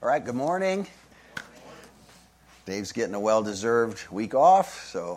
All right, good morning. Dave's getting a well-deserved week off, so,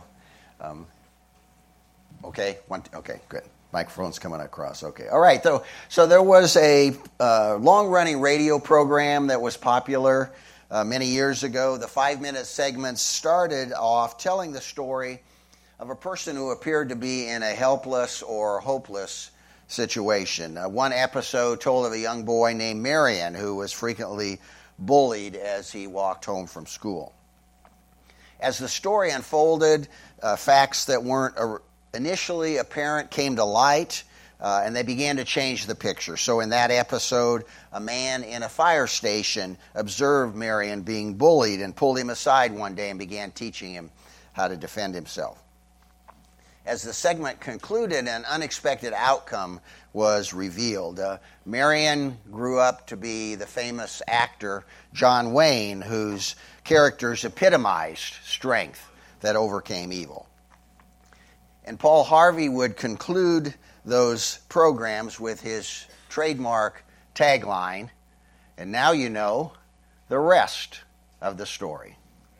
okay, good. Microphone's coming across, okay. All right, so there was a long-running radio program that was popular many years ago. The 5-minute segments started off telling the story of a person who appeared to be in a helpless or hopeless situation. One episode told of a young boy named Marion who was frequently bullied as he walked home from school. As the story unfolded, facts that weren't initially apparent came to light, and they began to change the picture. So in that episode, a man in a fire station observed Marion being bullied and pulled him aside one day and began teaching him how to defend himself. As the segment concluded, an unexpected outcome was revealed. Marion grew up to be the famous actor John Wayne, whose characters epitomized strength that overcame evil. And Paul Harvey would conclude those programs with his trademark tagline, and now you know the rest of the story.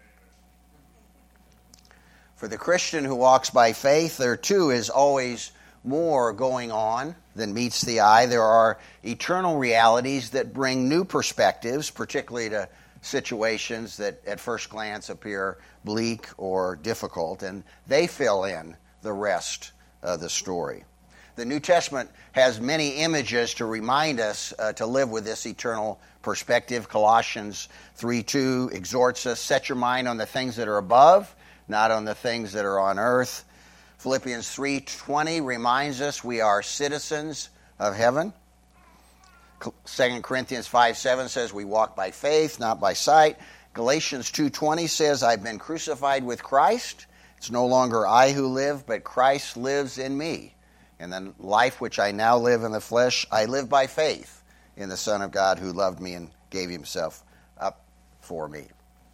For the Christian who walks by faith, there too is always more going on than meets the eye. There are eternal realities that bring new perspectives, particularly to situations that at first glance appear bleak or difficult, and they fill in the rest of the story. The New Testament has many images to remind us to live with this eternal perspective. Colossians 3:2 exhorts us, set your mind on the things that are above, not on the things that are on earth. Philippians 3:20 reminds us we are citizens of heaven. 2 Corinthians 5:7 says we walk by faith, not by sight. Galatians 2:20 says I've been crucified with Christ. It's no longer I who live, but Christ lives in me. And the life which I now live in the flesh, I live by faith in the Son of God who loved me and gave himself up for me.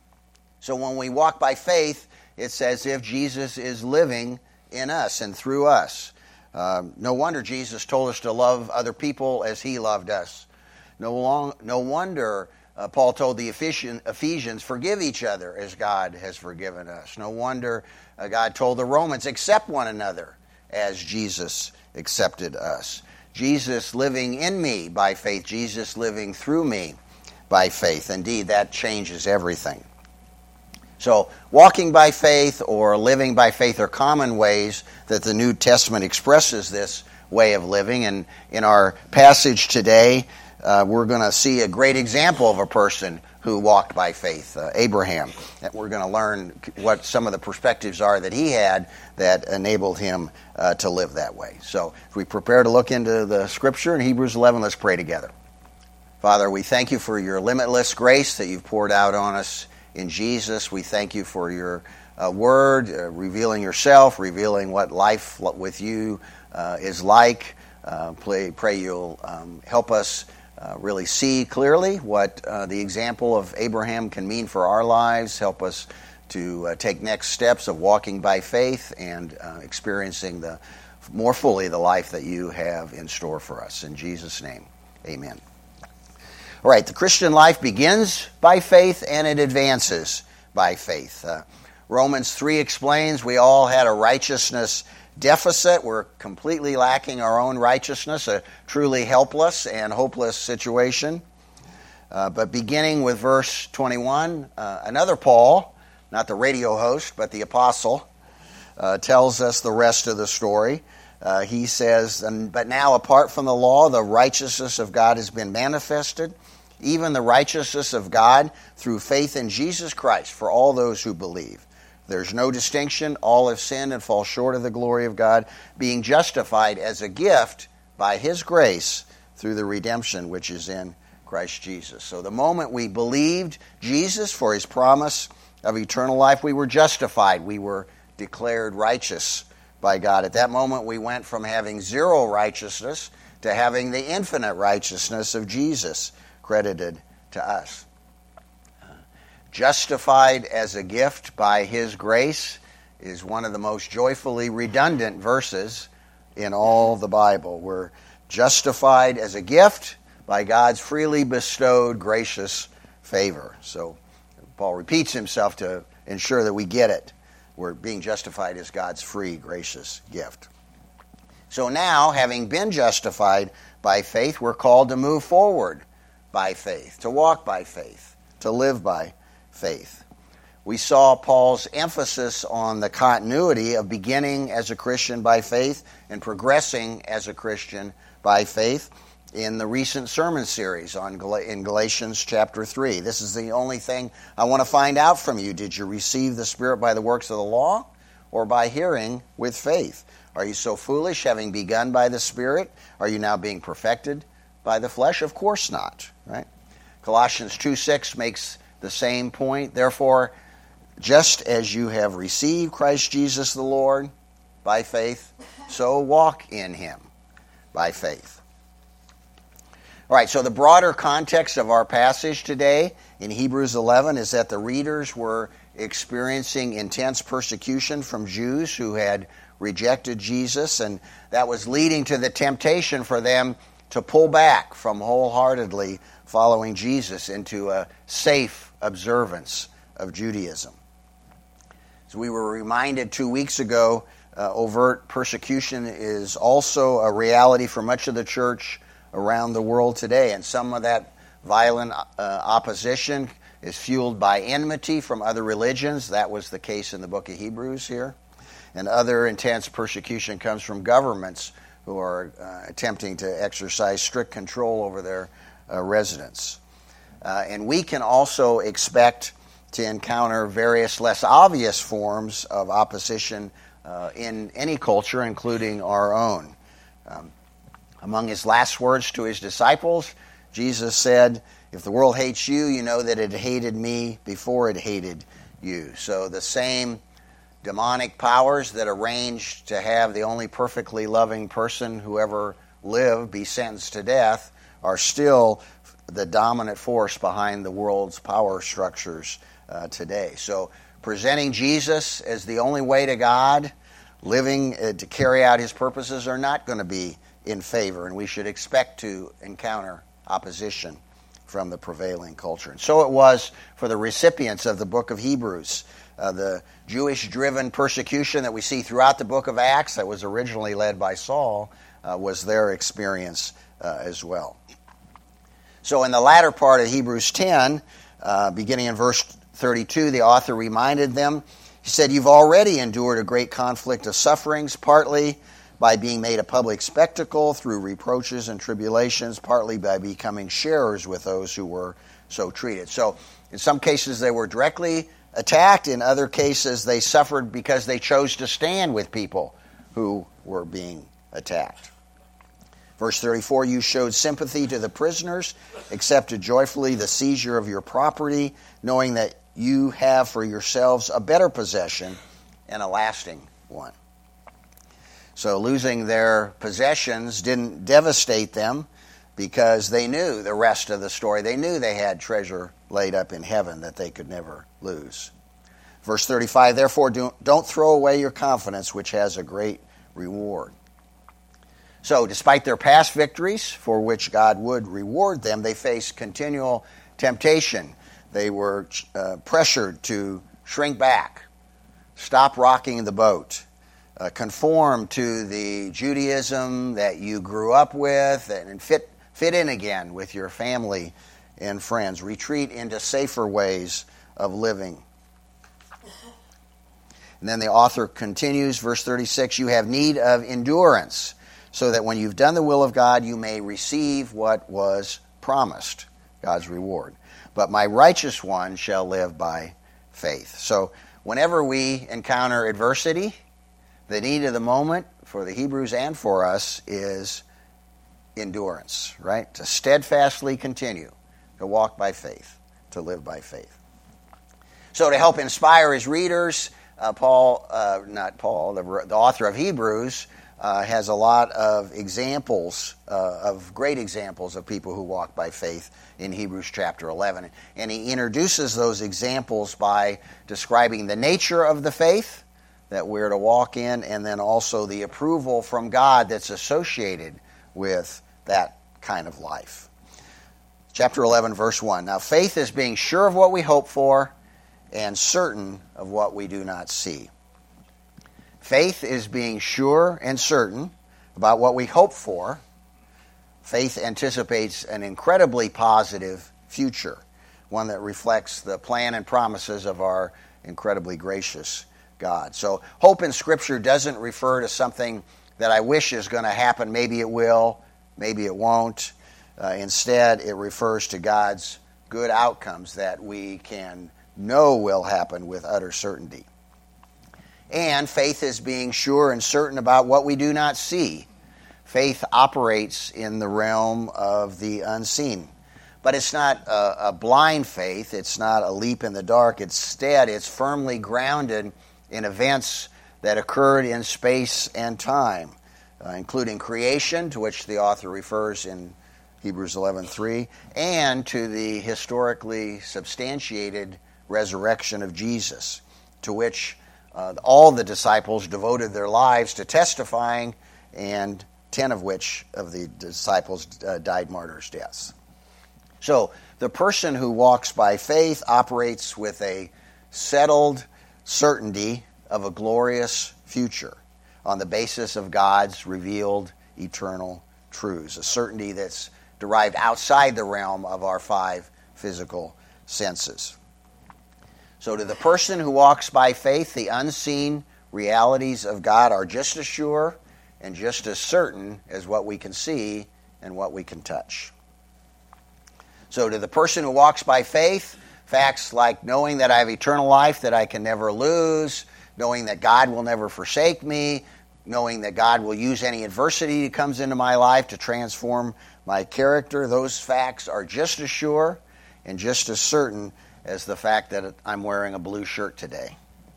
So when we walk by faith, it's as if Jesus is living in us and through us. No wonder Jesus told us to love other people as he loved us. No wonder Paul told the Ephesians, forgive each other as God has forgiven us. No wonder God told the Romans, accept one another as Jesus accepted us. Jesus living in me by faith, Jesus living through me by faith. Indeed, that changes everything. So, walking by faith or living by faith are common ways that the New Testament expresses this way of living. And in our passage today, we're going to see a great example of a person who walked by faith, Abraham. And we're going to learn what some of the perspectives are that he had that enabled him to live that way. So, as we prepare to look into the Scripture in Hebrews 11, let's pray together. Father, we thank you for your limitless grace that you've poured out on us in Jesus. We thank you for your word, revealing yourself, revealing what life with you is like. Pray you'll help us really see clearly what the example of Abraham can mean for our lives. Help us to take next steps of walking by faith and experiencing more fully the life that you have in store for us. In Jesus' name, amen. All right, the Christian life begins by faith and it advances by faith. Romans 3 explains we all had a righteousness deficit. We're completely lacking our own righteousness, a truly helpless and hopeless situation. But beginning with verse 21, another Paul, not the radio host, but the apostle, tells us the rest of the story. He says, but now apart from the law, the righteousness of God has been manifested, even the righteousness of God through faith in Jesus Christ for all those who believe. There's no distinction. All have sinned and fall short of the glory of God, being justified as a gift by his grace through the redemption which is in Christ Jesus. So the moment we believed Jesus for his promise of eternal life, we were justified. We were declared righteous by God. At that moment, we went from having zero righteousness to having the infinite righteousness of Jesus credited to us. Justified as a gift by his grace is one of the most joyfully redundant verses in all the Bible. We're justified as a gift by God's freely bestowed gracious favor. So Paul repeats himself to ensure that we get it. We're being justified as God's free, gracious gift. So now, having been justified by faith, we're called to move forward by faith, to walk by faith, to live by faith. We saw Paul's emphasis on the continuity of beginning as a Christian by faith and progressing as a Christian by faith in the recent sermon series in Galatians chapter 3. This is the only thing I want to find out from you. Did you receive the Spirit by the works of the law or by hearing with faith? Are you so foolish, having begun by the Spirit? Are you now being perfected by the flesh? Of course not, right? Colossians 2:6 makes the same point. Therefore, just as you have received Christ Jesus the Lord by faith, so walk in him by faith. All right, so the broader context of our passage today in Hebrews 11 is that the readers were experiencing intense persecution from Jews who had rejected Jesus, and that was leading to the temptation for them to pull back from wholeheartedly following Jesus into a safe observance of Judaism. As we were reminded 2 weeks ago, overt persecution is also a reality for much of the church around the world today, and some of that violent opposition is fueled by enmity from other religions. That was the case in the book of Hebrews here. And other intense persecution comes from governments who are attempting to exercise strict control over their residents. And we can also expect to encounter various less obvious forms of opposition in any culture, including our own. Among his last words to his disciples, Jesus said, "If the world hates you, you know that it hated me before it hated you." So the same demonic powers that arranged to have the only perfectly loving person who ever lived be sentenced to death are still the dominant force behind the world's power structures today. So presenting Jesus as the only way to God, living to carry out his purposes, are not going to be in favor, and we should expect to encounter opposition from the prevailing culture. And so it was for the recipients of the book of Hebrews. The Jewish-driven persecution that we see throughout the book of Acts, that was originally led by Saul, was their experience as well. So in the latter part of Hebrews 10, beginning in verse 32, the author reminded them, he said, "You've already endured a great conflict of sufferings, partly by being made a public spectacle through reproaches and tribulations, partly by becoming sharers with those who were so treated." So in some cases they were directly attacked. In other cases they suffered because they chose to stand with people who were being attacked. Verse 34, "You showed sympathy to the prisoners, accepted joyfully the seizure of your property, knowing that you have for yourselves a better possession and a lasting one." So losing their possessions didn't devastate them because they knew the rest of the story. They knew they had treasure laid up in heaven that they could never lose. Verse 35, "Therefore don't throw away your confidence, which has a great reward." So despite their past victories, for which God would reward them, they faced continual temptation. They were pressured to shrink back, stop rocking the boat, conform to the Judaism that you grew up with, and fit in again with your family and friends. Retreat into safer ways of living. And then the author continues, verse 36, "You have need of endurance, so that when you've done the will of God, you may receive what was promised," God's reward. "But my righteous one shall live by faith." So whenever we encounter adversity, the need of the moment for the Hebrews and for us is endurance, right? To steadfastly continue to walk by faith, to live by faith. So to help inspire his readers, the author of Hebrews, has a lot of examples, of great examples of people who walk by faith in Hebrews chapter 11. And he introduces those examples by describing the nature of the faith that we're to walk in, and then also the approval from God that's associated with that kind of life. Chapter 11, verse 1. Now faith is being sure of what we hope for and certain of what we do not see. Faith is being sure and certain about what we hope for. Faith anticipates an incredibly positive future, one that reflects the plan and promises of our incredibly gracious God. So hope in Scripture doesn't refer to something that I wish is going to happen. Maybe it will, maybe it won't. Instead, it refers to God's good outcomes that we can know will happen with utter certainty. And faith is being sure and certain about what we do not see. Faith operates in the realm of the unseen. But it's not a blind faith. It's not a leap in the dark. Instead, it's firmly grounded in events that occurred in space and time, including creation, to which the author refers in Hebrews 11:3, and to the historically substantiated resurrection of Jesus, to which all the disciples devoted their lives to testifying, and 10 of which of the disciples died martyrs' deaths. So the person who walks by faith operates with a settled certainty of a glorious future on the basis of God's revealed eternal truths, a certainty that's derived outside the realm of our 5 physical senses. So to the person who walks by faith, the unseen realities of God are just as sure and just as certain as what we can see and what we can touch. So to the person who walks by faith, facts like knowing that I have eternal life that I can never lose, knowing that God will never forsake me, knowing that God will use any adversity that comes into my life to transform my character, those facts are just as sure and just as certain as the fact that I'm wearing a blue shirt today.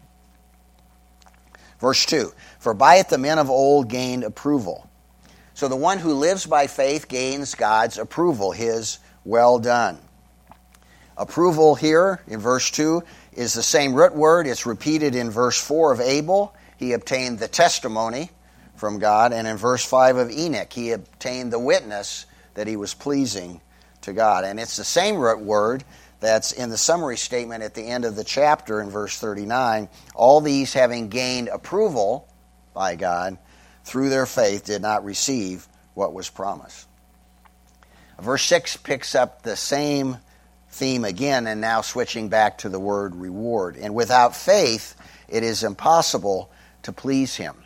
Verse 2, for by it the men of old gained approval. So the one who lives by faith gains God's approval, his well done. Approval here in verse 2 is the same root word. It's repeated in verse 4 of Abel. He obtained the testimony from God. And in verse 5 of Enoch, he obtained the witness that he was pleasing to God. And it's the same root word that's in the summary statement at the end of the chapter in verse 39. All these, having gained approval by God through their faith, did not receive what was promised. Verse 6 picks up the same theme again, and now switching back to the word reward. And without faith, it is impossible to please him.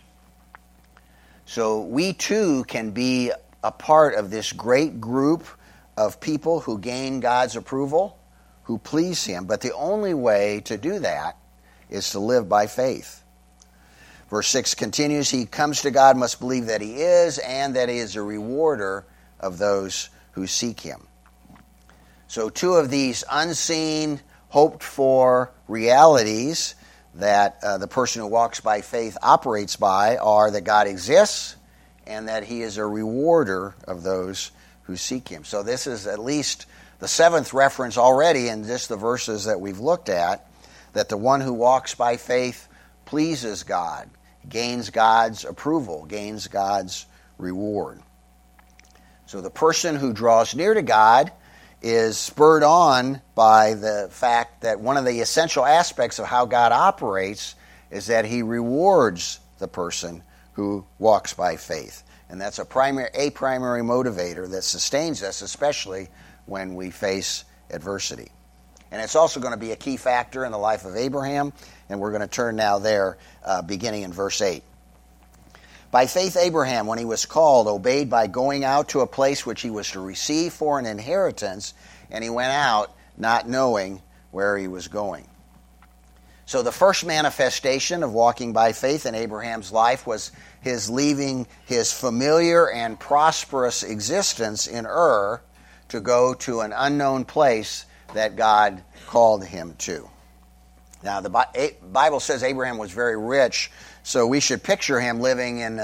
So we too can be a part of this great group of people who gain God's approval, who please him. But the only way to do that is to live by faith. Verse 6 continues, he comes to God must believe that he is, and that he is a rewarder of those who seek him. So 2 of these unseen, hoped-for realities that the person who walks by faith operates by are that God exists and that he is a rewarder of those who seek him. So this is at least the 7th reference already in just the verses that we've looked at, that the one who walks by faith pleases God, gains God's approval, gains God's reward. So the person who draws near to God is spurred on by the fact that one of the essential aspects of how God operates is that he rewards the person who walks by faith. And that's a primary motivator that sustains us, especially when we face adversity. And it's also going to be a key factor in the life of Abraham, and we're going to turn now there, beginning in verse 8. By faith Abraham, when he was called, obeyed by going out to a place which he was to receive for an inheritance, and he went out not knowing where he was going. So the first manifestation of walking by faith in Abraham's life was his leaving his familiar and prosperous existence in Ur to go to an unknown place that God called him to. Now, the Bible says Abraham was very rich, so we should picture him living in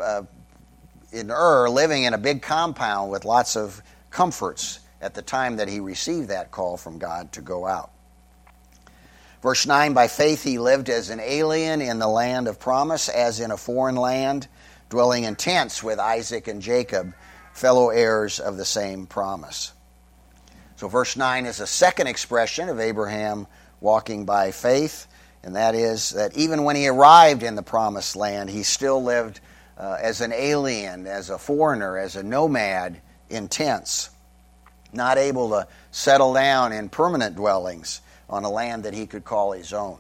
Ur, living in a big compound with lots of comforts at the time that he received that call from God to go out. Verse 9, by faith he lived as an alien in the land of promise, as in a foreign land, dwelling in tents with Isaac and Jacob, fellow heirs of the same promise. So verse 9 is a second expression of Abraham walking by faith, and that is that even when he arrived in the promised land, he still lived as an alien, as a foreigner, as a nomad in tents, not able to settle down in permanent dwellings on a land that he could call his own.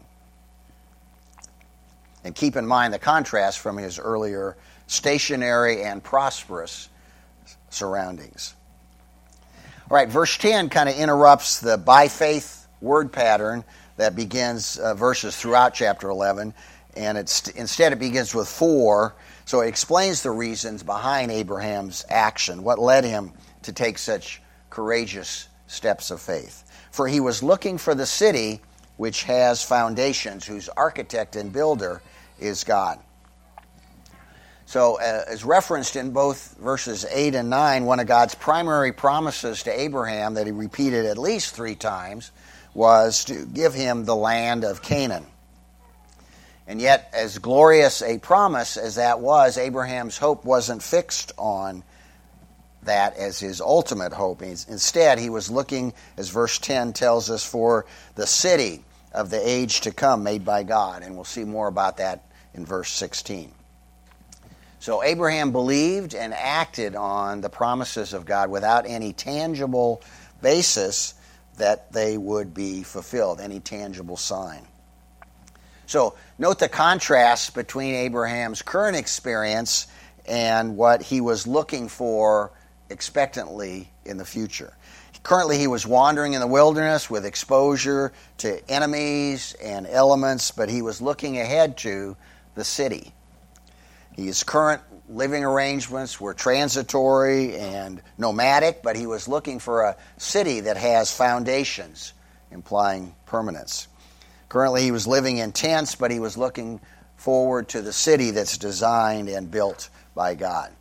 And keep in mind the contrast from his earlier stationary and prosperous surroundings. All right, verse 10 kind of interrupts the by faith word pattern that begins verses throughout chapter 11, and instead it begins with 4, so it explains the reasons behind Abraham's action, what led him to take such courageous steps of faith. For he was looking for the city which has foundations, whose architect and builder is God. So, as referenced in both verses 8 and 9, one of God's primary promises to Abraham that he repeated at least 3 times was to give him the land of Canaan. And yet, as glorious a promise as that was, Abraham's hope wasn't fixed on that as his ultimate hope. Instead, he was looking, as verse 10 tells us, for the city of the age to come made by God. And we'll see more about that in verse 16. So Abraham believed and acted on the promises of God without any tangible basis that they would be fulfilled, any tangible sign. So note the contrast between Abraham's current experience and what he was looking for expectantly in the future. Currently, he was wandering in the wilderness with exposure to enemies and elements, but he was looking ahead to the city. His current living arrangements were transitory and nomadic, but he was looking for a city that has foundations, implying permanence. Currently, he was living in tents, but he was looking forward to the city that's designed and built by God.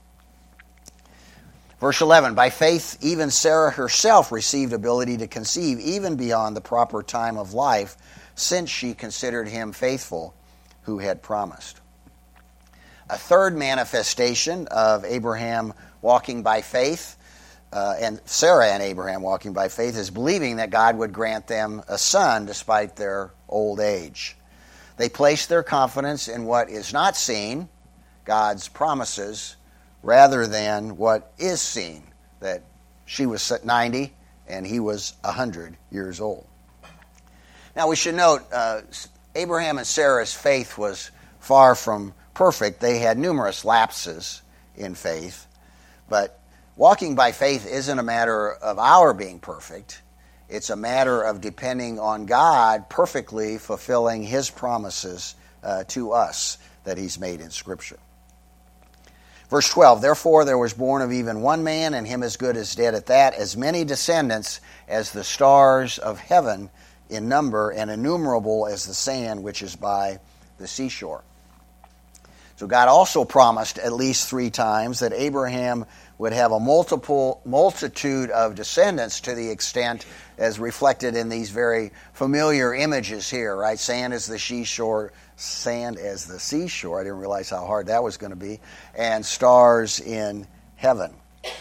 Verse 11, by faith, even Sarah herself received ability to conceive even beyond the proper time of life, since she considered him faithful who had promised. A third manifestation of Abraham walking by faith, and Sarah and Abraham walking by faith, is believing that God would grant them a son despite their old age. They placed their confidence in what is not seen, God's promises, rather than what is seen, that she was 90 and he was 100 years old. Now we should note, Abraham and Sarah's faith was far from perfect. They had numerous lapses in faith, but walking by faith isn't a matter of our being perfect. It's a matter of depending on God perfectly fulfilling his promises to us that he's made in Scripture. Verse 12, therefore there was born of even one man, and him as good as dead at that, as many descendants as the stars of heaven in number, and innumerable as the sand which is by the seashore. So God also promised at least 3 times that Abraham would have a multitude of descendants, to the extent as reflected in these very familiar images here, right? Sand as the seashore. I didn't realize how hard that was going to be. And stars in heaven.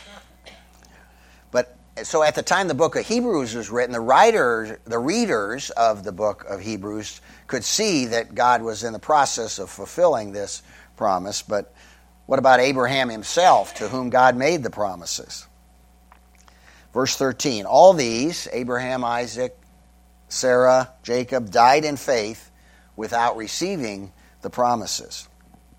But so at the time the book of Hebrews was written, the readers of the book of Hebrews could see that God was in the process of fulfilling this promise. But what about Abraham himself, to whom God made the promises? Verse 13, all these, Abraham, Isaac, Sarah, Jacob, died in faith without receiving the promises.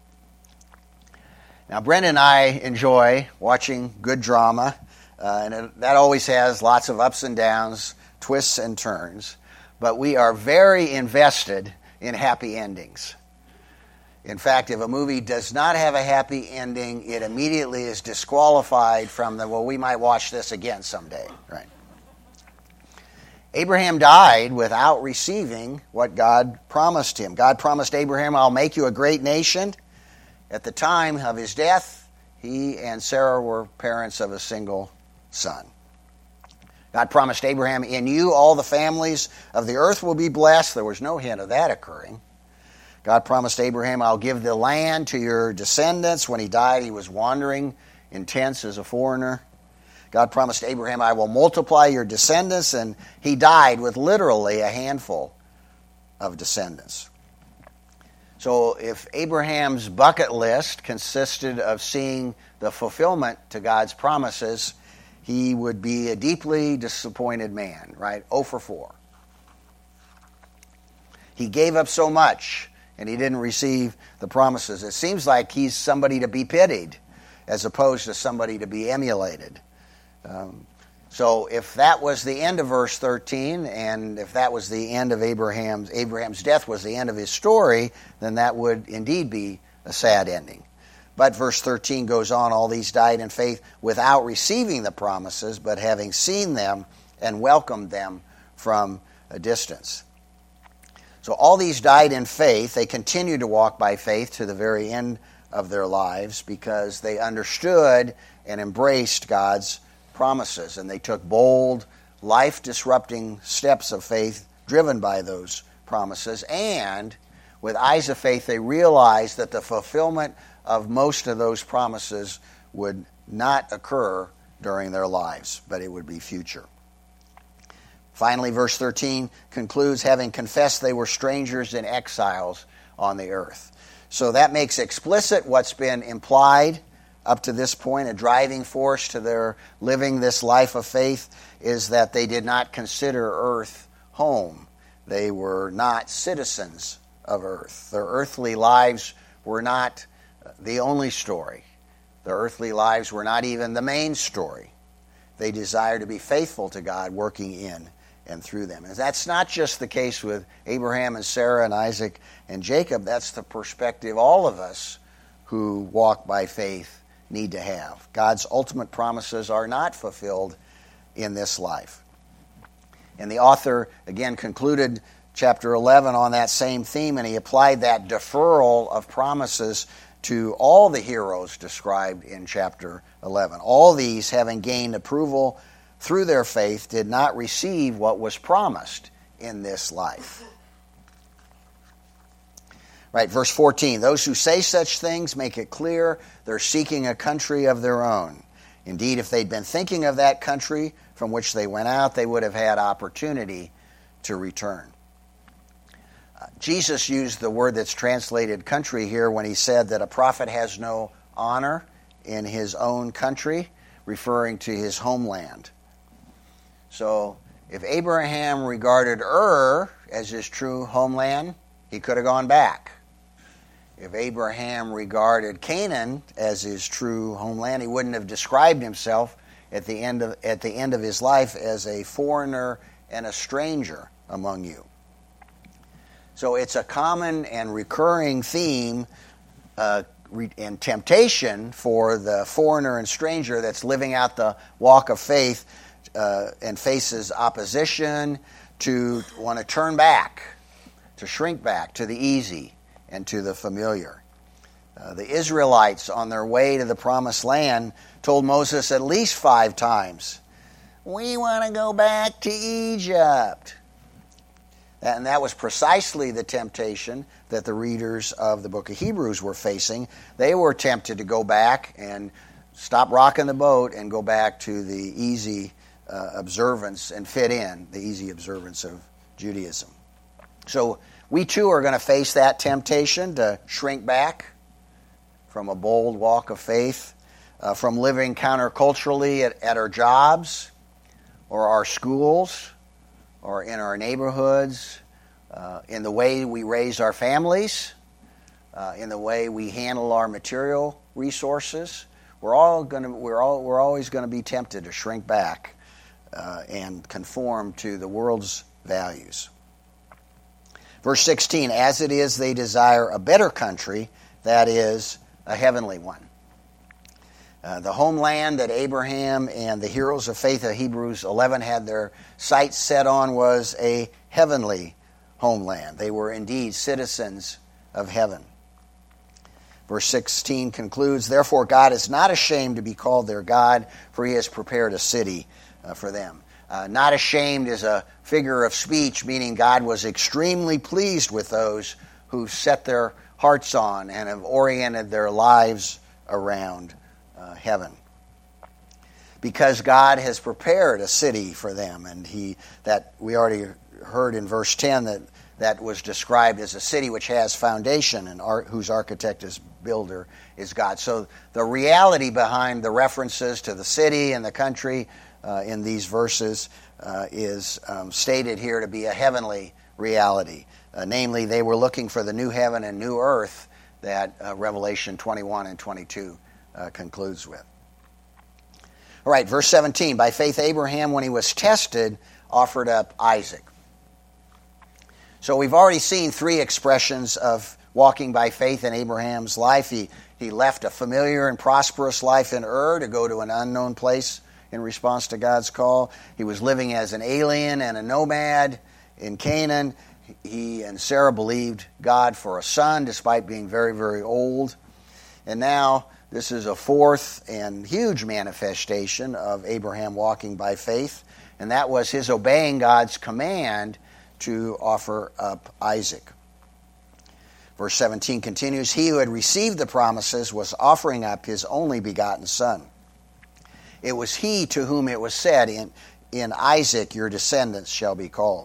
Now, Brenda and I enjoy watching good drama, and that always has lots of ups and downs, twists and turns, but we are very invested in happy endings. In fact, if a movie does not have a happy ending, it immediately is disqualified from we might watch this again someday, right? Abraham died without receiving what God promised him. God promised Abraham, I'll make you a great nation. At the time of his death, he and Sarah were parents of a single son. God promised Abraham, in you all the families of the earth will be blessed. There was no hint of that occurring. God promised Abraham, I'll give the land to your descendants. When he died, he was wandering in tents as a foreigner. God promised Abraham, I will multiply your descendants, and he died with literally a handful of descendants. So if Abraham's bucket list consisted of seeing the fulfillment to God's promises, he would be a deeply disappointed man, right? 0 for 4. He gave up so much, and he didn't receive the promises. It seems like he's somebody to be pitied as opposed to somebody to be emulated. So if that was the end of verse 13, and if that was the end of Abraham's death was the end of his story, then that would indeed be a sad ending. But verse 13 goes on, all these died in faith without receiving the promises, but having seen them and welcomed them from a distance. So all these died in faith. They continued to walk by faith to the very end of their lives because they understood and embraced God's promises, and they took bold, life-disrupting steps of faith driven by those promises. And with eyes of faith, they realized that the fulfillment of most of those promises would not occur during their lives, but it would be future. Finally, verse 13 concludes, having confessed they were strangers and exiles on the earth. So that makes explicit what's been implied up to this point. A driving force to their living this life of faith is that they did not consider earth home. They were not citizens of earth. Their earthly lives were not the only story. Their earthly lives were not even the main story. They desired to be faithful to God, working in and through them. And that's not just the case with Abraham and Sarah and Isaac and Jacob. That's the perspective all of us who walk by faith need to have. God's ultimate promises are not fulfilled in this life. And the author, again, concluded chapter 11 on that same theme, and he applied that deferral of promises to all the heroes described in chapter 11. All these, having gained approval through their faith, did not receive what was promised in this life. Right, verse 14, those who say such things make it clear they're seeking a country of their own. Indeed, if they'd been thinking of that country from which they went out, they would have had opportunity to return. Jesus used the word that's translated country here when he said that a prophet has no honor in his own country, referring to his homeland. So if Abraham regarded Ur as his true homeland, he could have gone back. If Abraham regarded Canaan as his true homeland, he wouldn't have described himself at the end of his life as a foreigner and a stranger among you. So it's a common and recurring theme and temptation for the foreigner and stranger that's living out the walk of faith and faces opposition to want to turn back, to shrink back to the easy and to the familiar. The Israelites on their way to the promised land told Moses at least 5 times, "We want to go back to Egypt." And that was precisely the temptation that the readers of the book of Hebrews were facing. They were tempted to go back and stop rocking the boat and go back to the easy observance and fit in, the easy observance of Judaism. So we too are going to face that temptation to shrink back from a bold walk of faith, from living counterculturally at our jobs or our schools or in our neighborhoods, in the way we raise our families, in the way we handle our material resources. We're always going to be tempted to shrink back and conform to the world's values. Verse 16, as it is they desire a better country, that is, a heavenly one. The homeland that Abraham and the heroes of faith of Hebrews 11 had their sights set on was a heavenly homeland. They were indeed citizens of heaven. Verse 16 concludes, therefore God is not ashamed to be called their God, for he has prepared a city for them. Not ashamed is a figure of speech, meaning God was extremely pleased with those who set their hearts on and have oriented their lives around heaven. because God has prepared a city for them. And that we already heard in verse 10 that was described as a city which has foundation and whose architect is builder is God. So the reality behind the references to the city and the country in these verses is stated here to be a heavenly reality. Namely, they were looking for the new heaven and new earth that Revelation 21 and 22 concludes with. All right, verse 17. By faith Abraham, when he was tested, offered up Isaac. So we've already seen three expressions of walking by faith in Abraham's life. He left a familiar and prosperous life in Ur to go to an unknown place in response to God's call. He was living as an alien and a nomad in Canaan. He and Sarah believed God for a son despite being very, very old. And now this is a fourth and huge manifestation of Abraham walking by faith, and that was his obeying God's command to offer up Isaac. Verse 17 continues, he who had received the promises was offering up his only begotten son. It was he to whom it was said, in Isaac your descendants shall be called.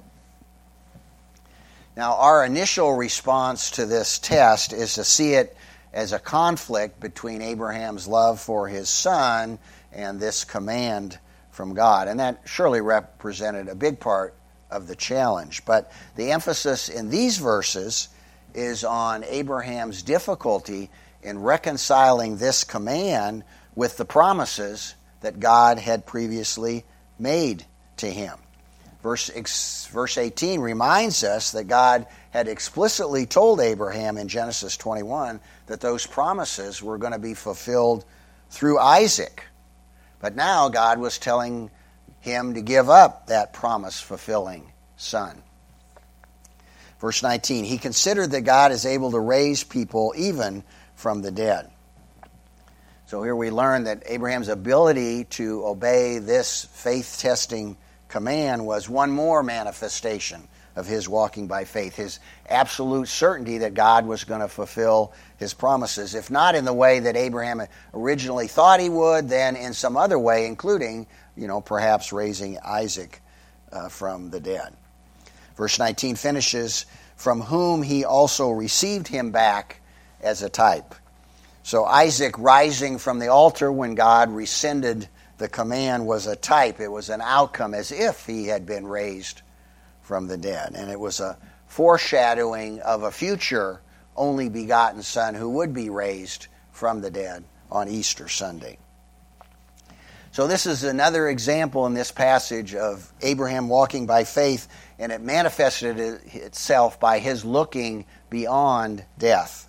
Now, our initial response to this test is to see it as a conflict between Abraham's love for his son and this command from God. And that surely represented a big part of the challenge. But the emphasis in these verses is on Abraham's difficulty in reconciling this command with the promises that God had previously made to him. Verse 18 reminds us that God had explicitly told Abraham in Genesis 21 that those promises were going to be fulfilled through Isaac. But now God was telling him to give up that promise-fulfilling son. Verse 19, he considered that God is able to raise people even from the dead. So here we learn that Abraham's ability to obey this faith-testing command was one more manifestation of his walking by faith, his absolute certainty that God was going to fulfill his promises, if not in the way that Abraham originally thought he would, then in some other way, including, perhaps raising Isaac from the dead. Verse 19 finishes, from whom he also received him back as a type. So Isaac rising from the altar when God rescinded the command was a type. It was an outcome as if he had been raised from the dead. And it was a foreshadowing of a future only begotten son who would be raised from the dead on Easter Sunday. So this is another example in this passage of Abraham walking by faith, and it manifested itself by his looking beyond death.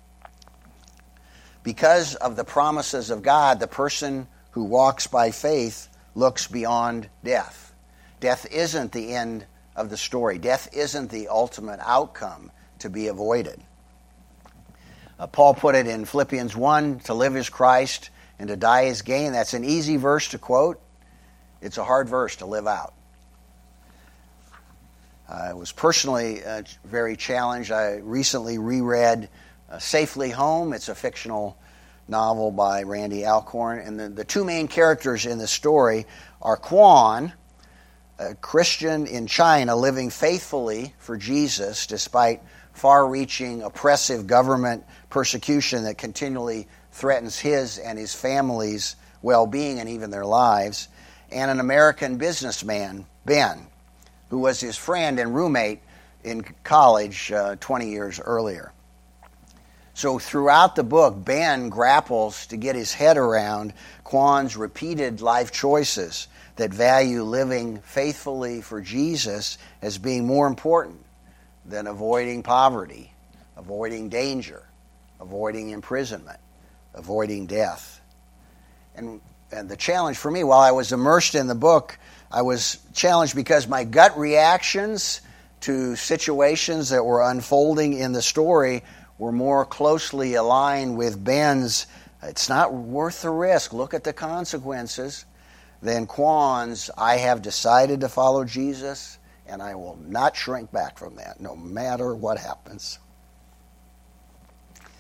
Because of the promises of God, the person who walks by faith looks beyond death. Death isn't the end of the story. Death isn't the ultimate outcome to be avoided. Paul put it in Philippians 1, to live is Christ and to die is gain. That's an easy verse to quote. It's a hard verse to live out. I was personally very challenged. I recently reread Safely Home. It's a fictional novel by Randy Alcorn. And the two main characters in the story are Quan, a Christian in China living faithfully for Jesus despite far-reaching oppressive government persecution that continually threatens his and his family's well-being and even their lives, and an American businessman, Ben, who was his friend and roommate in college 20 years earlier. So throughout the book, Ben grapples to get his head around Quan's repeated life choices that value living faithfully for Jesus as being more important than avoiding poverty, avoiding danger, avoiding imprisonment, avoiding death. And the challenge for me, while I was immersed in the book, I was challenged because my gut reactions to situations that were unfolding in the story were more closely aligned with Ben's, it's not worth the risk, look at the consequences, than Quan's, I have decided to follow Jesus and I will not shrink back from that, no matter what happens.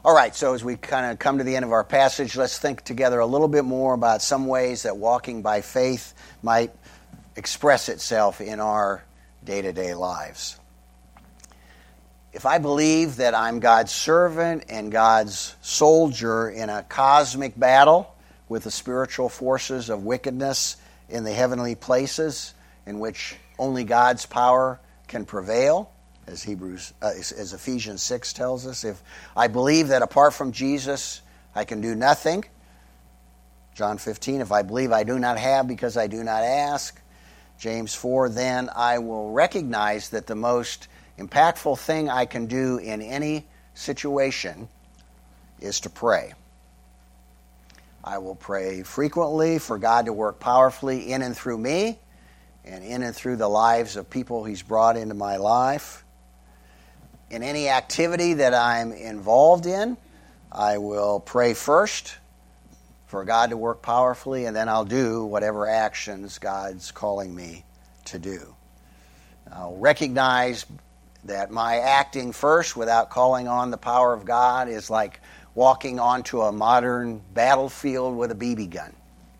All right, so as we kind of come to the end of our passage, let's think together a little bit more about some ways that walking by faith might express itself in our day-to-day lives. If I believe that I'm God's servant and God's soldier in a cosmic battle with the spiritual forces of wickedness in the heavenly places, in which only God's power can prevail, as Ephesians 6 tells us, if I believe that apart from Jesus I can do nothing, John 15, if I believe I do not have because I do not ask, James 4, then I will recognize that the most impactful thing I can do in any situation is to pray. I will pray frequently for God to work powerfully in and through me and in and through the lives of people He's brought into my life. In any activity that I'm involved in, I will pray first for God to work powerfully, and then I'll do whatever actions God's calling me to do. I'll recognize that my acting first without calling on the power of God is like walking onto a modern battlefield with a BB gun.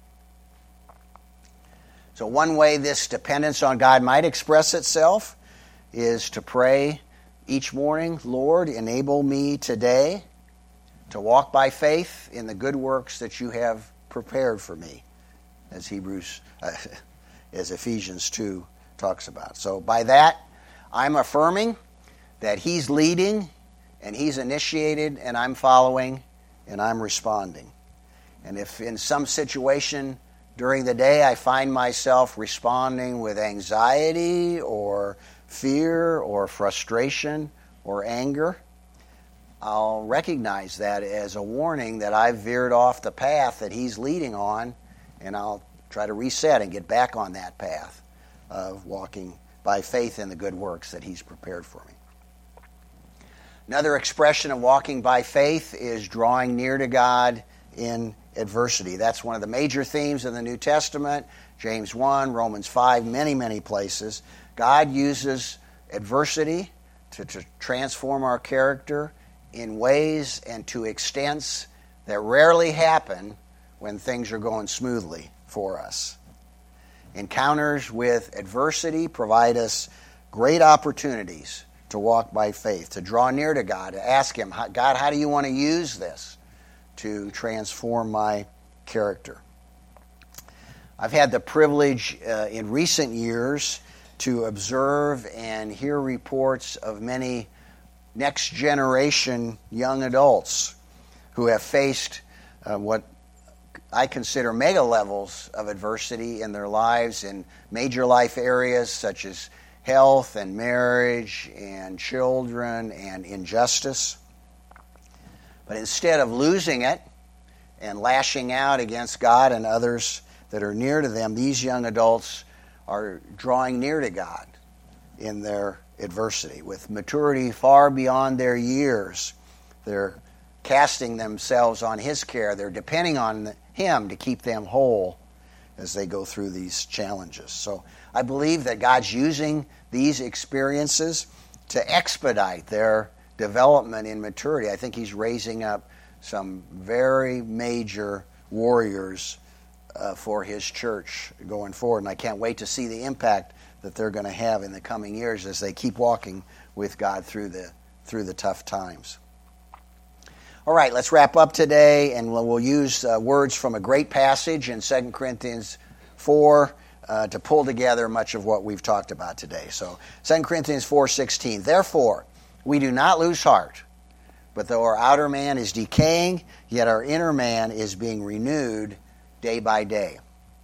So one way this dependence on God might express itself is to pray each morning, Lord, enable me today to walk by faith in the good works that you have prepared for me, as Ephesians 2 talks about. So by that, I'm affirming that He's leading and He's initiated and I'm following and I'm responding. And if in some situation during the day I find myself responding with anxiety or fear or frustration or anger, I'll recognize that as a warning that I've veered off the path that He's leading on, and I'll try to reset and get back on that path of walking by faith in the good works that He's prepared for me. Another expression of walking by faith is drawing near to God in adversity. That's one of the major themes of the New Testament. James 1, Romans 5, many places. God uses adversity to transform our character in ways and to extents that rarely happen when things are going smoothly for us. Encounters with adversity provide us great opportunities to walk by faith, to draw near to God, to ask Him, God, how do you want to use this to transform my character? I've had the privilege in recent years to observe and hear reports of many next generation young adults who have faced what I consider mega levels of adversity in their lives in major life areas such as health and marriage and children and injustice. But instead of losing it and lashing out against God and others that are near to them, these young adults are drawing near to God in their adversity. With maturity far beyond their years, they're casting themselves on His care. They're depending on Him to keep them whole as they go through these challenges. So I believe that God's using these experiences to expedite their development in maturity. I think He's raising up some very major warriors for His church going forward, and I can't wait to see the impact that they're going to have in the coming years as they keep walking with God through the tough times. All right, let's wrap up today, and we'll use words from a great passage in 2 Corinthians 4 to pull together much of what we've talked about today. So 2 Corinthians 4:16, therefore we do not lose heart, but though our outer man is decaying, yet our inner man is being renewed day by day.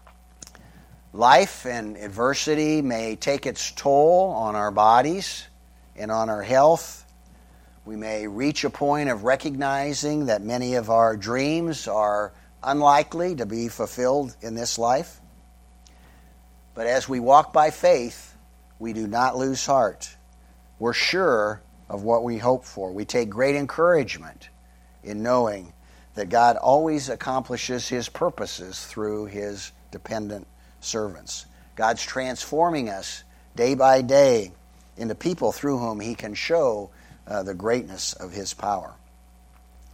Life and adversity may take its toll on our bodies and on our health. We may reach a point of recognizing that many of our dreams are unlikely to be fulfilled in this life. But as we walk by faith, we do not lose heart. We're sure of what we hope for. We take great encouragement in knowing that God always accomplishes His purposes through His dependent servants. God's transforming us day by day into people through whom He can show the greatness of His power.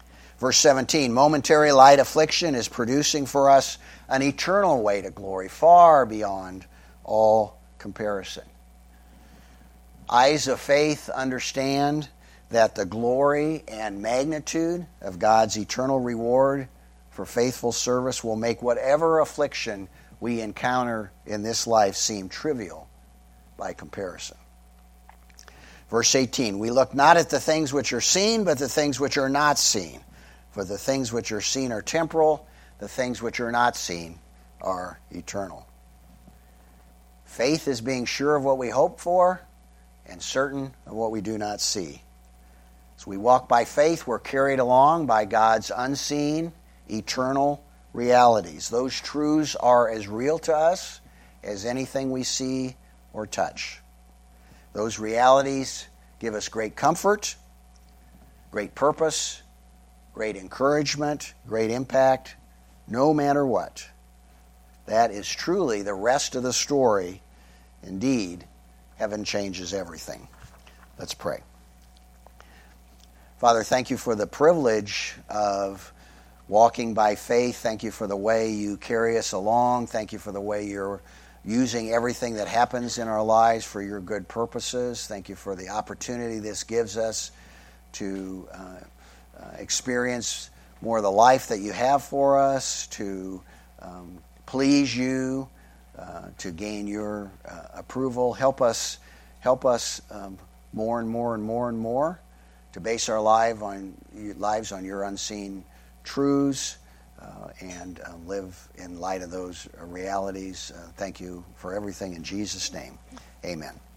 Verse 17, momentary light affliction is producing for us an eternal way to glory, far beyond all comparison. Eyes of faith understand that the glory and magnitude of God's eternal reward for faithful service will make whatever affliction we encounter in this life seem trivial by comparison. Verse 18, we look not at the things which are seen, but the things which are not seen. For the things which are seen are temporal, the things which are not seen are eternal. Faith is being sure of what we hope for and certain of what we do not see. As we walk by faith, we're carried along by God's unseen, eternal realities. Those truths are as real to us as anything we see or touch. Those realities give us great comfort, great purpose, great encouragement, great impact, no matter what. That is truly the rest of the story. Indeed, heaven changes everything. Let's pray. Father, thank you for the privilege of walking by faith. Thank you for the way you carry us along. Thank you for the way you're using everything that happens in our lives for your good purposes. Thank you for the opportunity this gives us to experience more of the life that you have for us, to please you, to gain your approval. Help us more and more and more and more to base our lives on your unseen truths and live in light of those realities. Thank you for everything in Jesus' name. Amen.